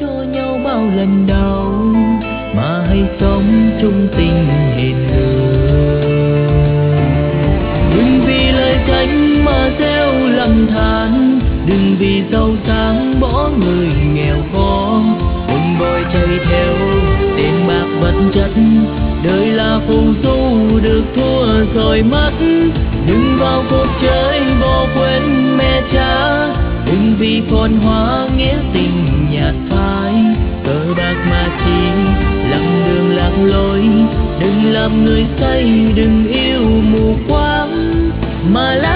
cho nhau bao lần đau, mà hãy sống chung tình hiền lương. Đừng vì lời thánh mà gieo lầm than, đừng vì giàu sang bỏ người nghèo khó. Hồn vội chạy theo tiền bạc vật chất, đời là phù du được thua rồi mất. Đừng vào cuộc chơi bỏ quên mẹ cha, đừng vì phồn hoa nghĩa tình nhạt phai. Cờ bạc mà chỉ lầm đường lạc lối, đừng làm người say, đừng yêu mù quáng mà